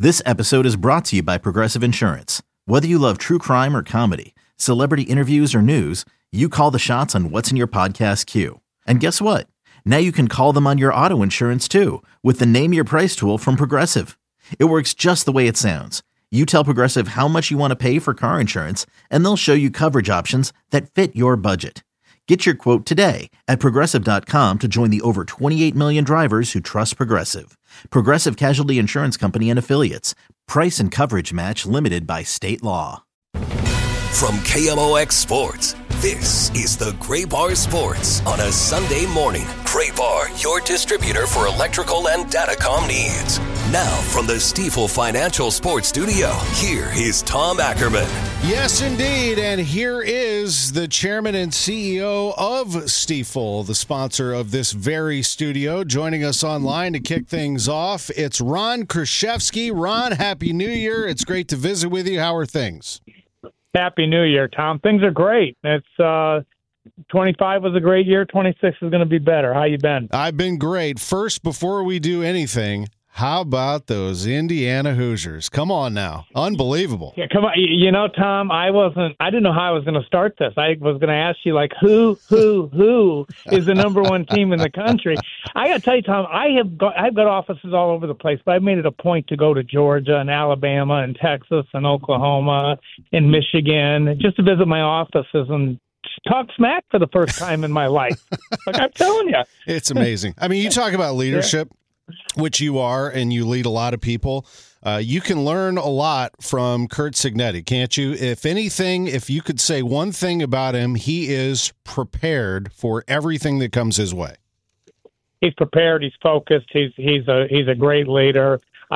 This episode is brought to you by Progressive Insurance. Whether you love true crime or comedy, celebrity interviews or news, you call the shots on what's in your podcast queue. And guess what? Now you can call them on your auto insurance too with the Name Your Price tool from Progressive. It works just the way it sounds. You tell Progressive how much you want to pay for car insurance, and they'll show you coverage options that fit your budget. Get your quote today at Progressive.com to join the over 28 million drivers who trust Progressive. Progressive Casualty Insurance Company and Affiliates. Price and coverage match limited by state law. From KMOX Sports, this is the Gray Bar Sports on a Sunday morning. Gray Bar, your distributor for electrical and datacom needs. Now from the Stifel Financial Sports Studio, here is Tom Ackerman. Yes, indeed. And here is the chairman and CEO of Stifel, the sponsor of this very studio. Joining us online to kick things off, it's Ron Kruszewski. Ron, Happy New Year. It's great to visit with you. How are things? Happy New Year, Tom. Things are great. It's 25 was a great year. 26 is going to be better. How you been? I've been great. First, before we do anything, how about those Indiana Hoosiers? Come on now. Unbelievable. Yeah, come on. You know, Tom, I didn't know how I was going to start this. I was going to ask you, like, who is the number one team in the country? I got to tell you, Tom, I've got offices all over the place, but I've made it a point to go to Georgia and Alabama and Texas and Oklahoma and Michigan just to visit my offices and talk smack for the first time in my life. Like I'm telling you. It's amazing. I mean, you talk about leadership. Yeah. Which you are, and you lead a lot of people. You can learn a lot from Curt Cignetti, can't you? If anything, if you could say one thing about him, he is prepared for everything that comes his way. He's prepared. He's focused. He's a great leader.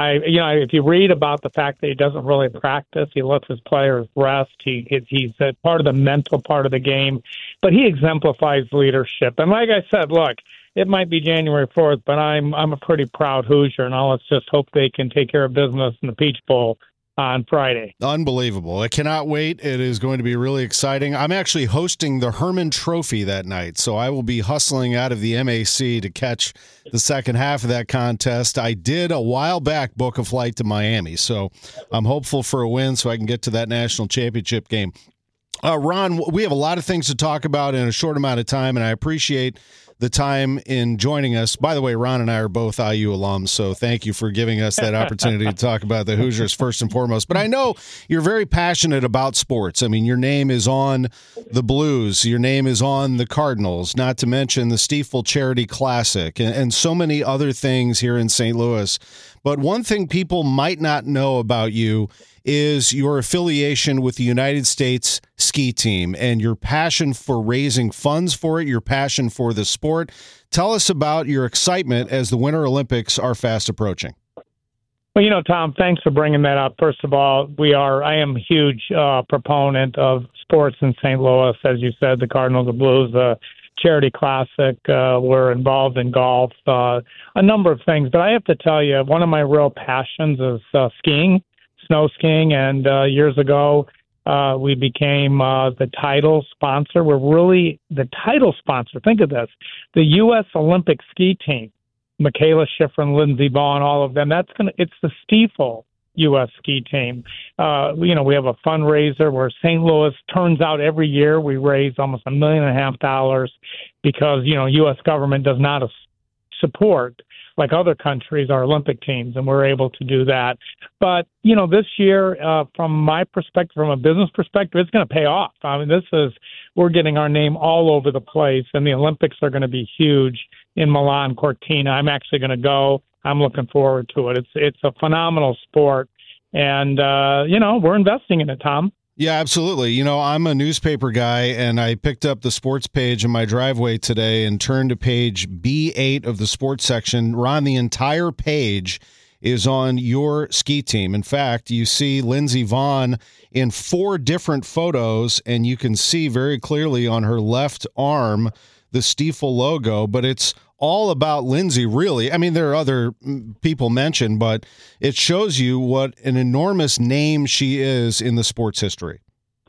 If you read about the fact that he doesn't really practice, he lets his players rest. He's a part of the mental part of the game, but he exemplifies leadership. And like I said, look. It might be January 4th, but I'm a pretty proud Hoosier, and let's just hope they can take care of business in the Peach Bowl on Friday. Unbelievable. I cannot wait. It is going to be really exciting. I'm actually hosting the Herman Trophy that night, so I will be hustling out of the MAC to catch the second half of that contest. I did a while back book a flight to Miami, so I'm hopeful for a win so I can get to that national championship game. Ron, we have a lot of things to talk about in a short amount of time, and I appreciate the time in joining us. By the way, Ron and I are both IU alums, so thank you for giving us that opportunity to talk about the Hoosiers first and foremost. But I know you're very passionate about sports. I mean, your name is on the Blues. Your name is on the Cardinals, not to mention the Stifel Charity Classic and so many other things here in St. Louis. But one thing people might not know about you is your affiliation with the United States ski team and your passion for raising funds for it, your passion for the sport. Tell us about your excitement as the Winter Olympics are fast approaching. Well, Tom, thanks for bringing that up. First of all, I am a huge proponent of sports in St. Louis. As you said, the Cardinals, the Blues, the Charity Classic. We're involved in golf, a number of things. But I have to tell you, one of my real passions is skiing. Snow skiing, and years ago we became the title sponsor. We're really the title sponsor. Think of this: the U.S. Olympic ski team, Michaela Schifrin, Lindsey Vonn, all of them. It's the Stifel U.S. ski team. We have a fundraiser where St. Louis turns out every year. We raise almost $1.5 million because U.S. government does not support, like other countries, our Olympic teams, and we're able to do that. But, this year, from my perspective, from a business perspective, it's going to pay off. I mean, we're getting our name all over the place, and the Olympics are going to be huge in Milan Cortina. I'm actually going to go. I'm looking forward to it. It's a phenomenal sport, and, we're investing in it, Tom. Yeah, absolutely. I'm a newspaper guy, and I picked up the sports page in my driveway today and turned to page B8 of the sports section. Ron, the entire page is on your ski team. In fact, you see Lindsey Vonn in 4 different photos, and you can see very clearly on her left arm the Stifel logo, but it's all about Lindsey, really. I mean, there are other people mentioned, but it shows you what an enormous name she is in the sports history.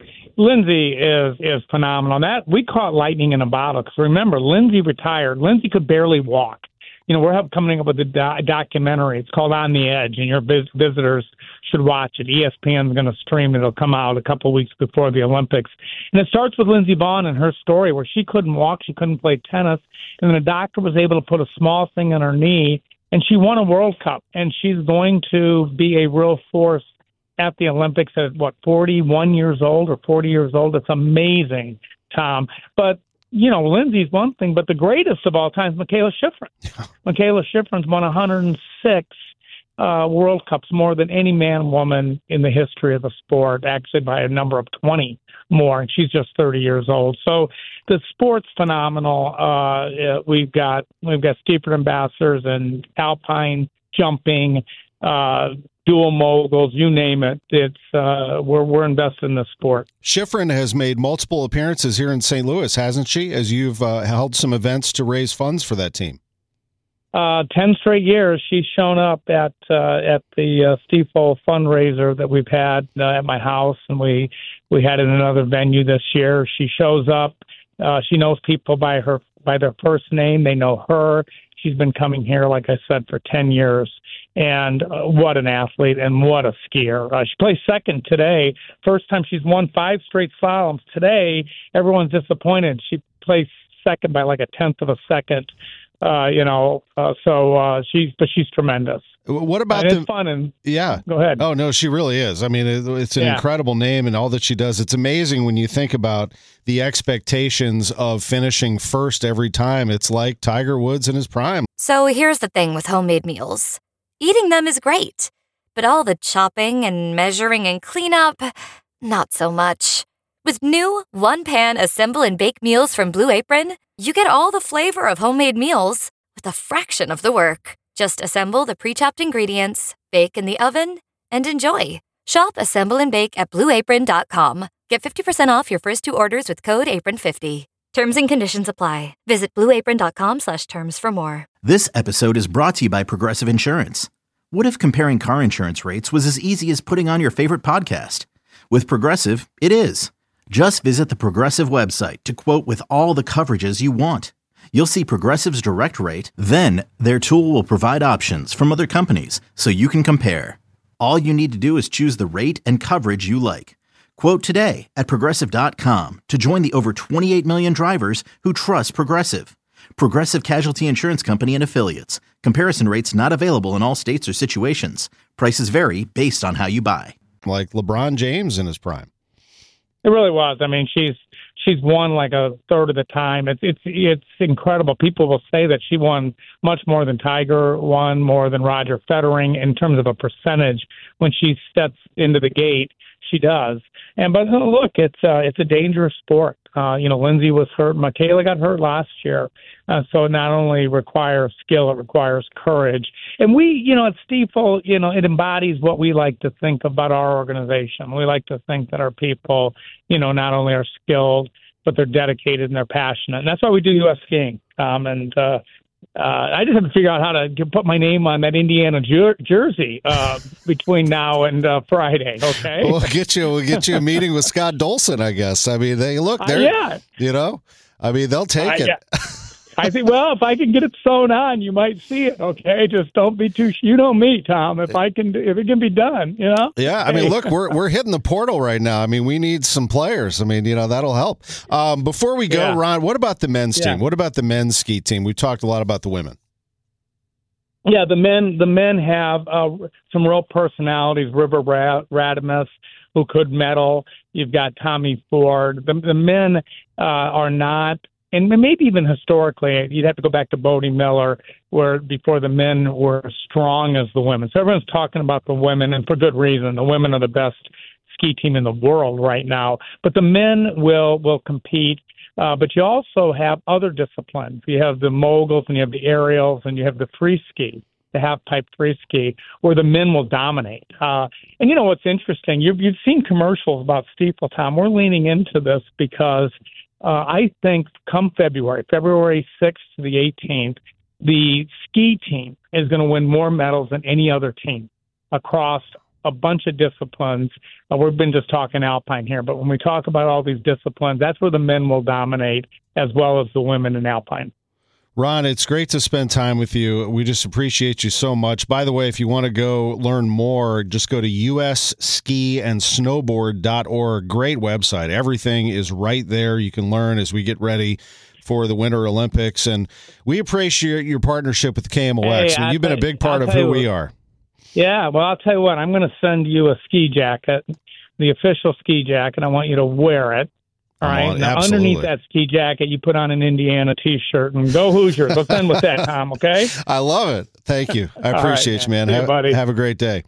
Lindsey is phenomenal. That we caught lightning in a bottle because remember, Lindsey retired. Lindsey could barely walk. we're coming up with a documentary. It's called On the Edge, and your visitors should watch it. ESPN's going to stream it. It'll come out a couple of weeks before the Olympics. And it starts with Lindsey Vonn and her story where she couldn't walk, she couldn't play tennis, and the doctor was able to put a small thing on her knee, and she won a World Cup. And she's going to be a real force at the Olympics at, 41 years old or 40 years old. It's amazing, Tom. But Lindsay's one thing, but the greatest of all time is Mikaela Shiffrin. Mikaela Shiffrin's won 106 World Cups, more than any man, woman in the history of the sport, actually by a number of 20 more, and she's just 30 years old. So the sport's phenomenal. We've got Skippers Ambassadors and alpine jumping, dual moguls, you name it. It's we're invested in the sport. Shiffrin has made multiple appearances here in St. Louis, hasn't she? As you've held some events to raise funds for that team. 10 straight years she's shown up at the Stifel fundraiser that we've had at my house, and we had it in another venue this year. She shows up. She knows people by their first name. They know her. She's been coming here, like I said, for 10 years. And what an athlete and what a skier. She placed second today. First time she's won 5 straight slaloms. Today, everyone's disappointed. She placed second by like a tenth of a second. She's tremendous. What about it's fun and yeah? Go ahead. Oh no, she really is. I mean, it's an incredible name and all that she does. It's amazing when you think about the expectations of finishing first every time. It's like Tiger Woods in his prime. So here's the thing with homemade meals: eating them is great, but all the chopping and measuring and cleanup, not so much. With new one-pan assemble and bake meals from Blue Apron, you get all the flavor of homemade meals with a fraction of the work. Just assemble the pre-chopped ingredients, bake in the oven, and enjoy. Shop Assemble and Bake at BlueApron.com. Get 50% off your first 2 orders with code APRON50. Terms and conditions apply. Visit BlueApron.com/terms for more. This episode is brought to you by Progressive Insurance. What if comparing car insurance rates was as easy as putting on your favorite podcast? With Progressive, it is. Just visit the Progressive website to quote with all the coverages you want. You'll see Progressive's direct rate, then their tool will provide options from other companies so you can compare. All you need to do is choose the rate and coverage you like. Quote today at Progressive.com to join the over 28 million drivers who trust Progressive. Progressive Casualty Insurance Company and Affiliates. Comparison rates not available in all states or situations. Prices vary based on how you buy. Like LeBron James in his prime. It really was. I mean, she's won like a third of the time. It's incredible. People will say that she won much more than Tiger won, more than Roger Federer in terms of a percentage. When she steps into the gate, she does. But look, it's a dangerous sport. Lindsay was hurt. Mikaela got hurt last year. So it not only requires skill, it requires courage. And we, at Stifel, it embodies what we like to think about our organization. We like to think that our people, not only are skilled, but they're dedicated and they're passionate. And that's why we do U.S. skiing. I just have to figure out how to put my name on that Indiana jersey between now and Friday. Okay, we'll get you a meeting with Scott Dolson, I guess. I mean, they'll take it. I think, well, if I can get it sewn on, you might see it. Okay, just don't be too. You know me, Tom. If it can be done, Yeah, I mean, look, we're hitting the portal right now. I mean, we need some players. I mean, that'll help. Before we go, Ron, what about the men's team? What about the men's ski team? We talked a lot about the women. Yeah, the men have some real personalities. River Radamus, who could medal. You've got Tommy Ford. The men are not. And maybe even historically, you'd have to go back to Bodie Miller, where before the men were as strong as the women. So everyone's talking about the women, and for good reason. The women are the best ski team in the world right now. But the men will compete. But you also have other disciplines. You have the moguls, and you have the aerials, and you have the free ski, the half-pipe free ski, where the men will dominate. And what's interesting? You've seen commercials about Stifel, Tom. We're leaning into this because I think come February 6th to the 18th, the ski team is going to win more medals than any other team across a bunch of disciplines. We've been just talking alpine here, but when we talk about all these disciplines, that's where the men will dominate as well as the women in alpine. Ron, it's great to spend time with you. We just appreciate you so much. By the way, if you want to go learn more, just go to usskiandsnowboard.org. Great website. Everything is right there. You can learn as we get ready for the Winter Olympics. And we appreciate your partnership with KMOX. Hey, you've been a big part of who we are. Yeah, well, I'll tell you what. I'm going to send you a ski jacket, the official ski jacket. I want you to wear it. All right. Now, underneath that ski jacket, you put on an Indiana T-shirt and go Hoosiers. Let's end with that, Tom. Okay. I love it. Thank you. I appreciate you, man. Have a great day.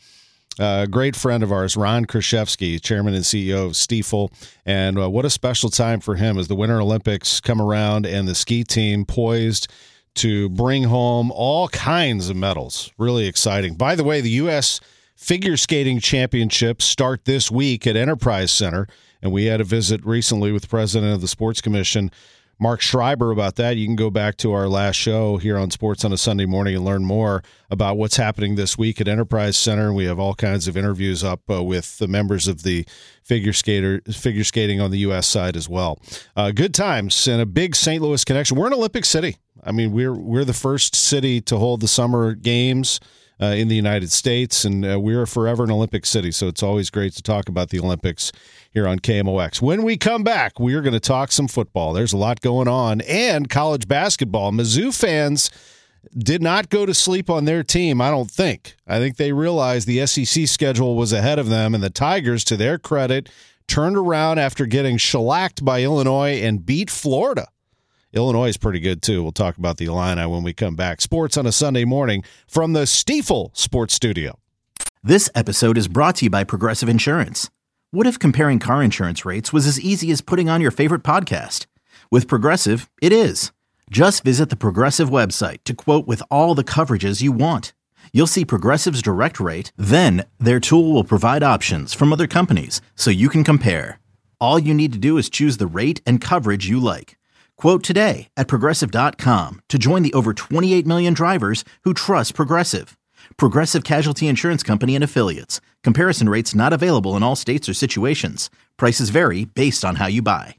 Great friend of ours, Ron Kruszewski, chairman and CEO of Stiefel. And what a special time for him as the Winter Olympics come around and the ski team poised to bring home all kinds of medals. Really exciting. By the way, the U.S. Figure Skating Championships start this week at Enterprise Center. And we had a visit recently with the president of the Sports Commission, Mark Schreiber, about that. You can go back to our last show here on Sports on a Sunday Morning and learn more about what's happening this week at Enterprise Center. We have all kinds of interviews up with the members of the figure skating on the U.S. side as well. Good times and a big St. Louis connection. We're an Olympic city. I mean, we're the first city to hold the Summer Games in the United States, and we're forever an Olympic city. So it's always great to talk about the Olympics here on KMOX. When we come back, we are going to talk some football. There's a lot going on, and college basketball. Mizzou fans did not go to sleep on their team, I don't think. I think they realized the SEC schedule was ahead of them, and the Tigers, to their credit, turned around after getting shellacked by Illinois and beat Florida. Illinois is pretty good, too. We'll talk about the Illini when we come back. Sports on a Sunday morning from the Stiefel Sports Studio. This episode is brought to you by Progressive Insurance. What if comparing car insurance rates was as easy as putting on your favorite podcast? With Progressive, it is. Just visit the Progressive website to quote with all the coverages you want. You'll see Progressive's direct rate, then their tool will provide options from other companies so you can compare. All you need to do is choose the rate and coverage you like. Quote today at Progressive.com to join the over 28 million drivers who trust Progressive. Progressive Casualty Insurance Company and Affiliates. Comparison rates not available in all states or situations. Prices vary based on how you buy.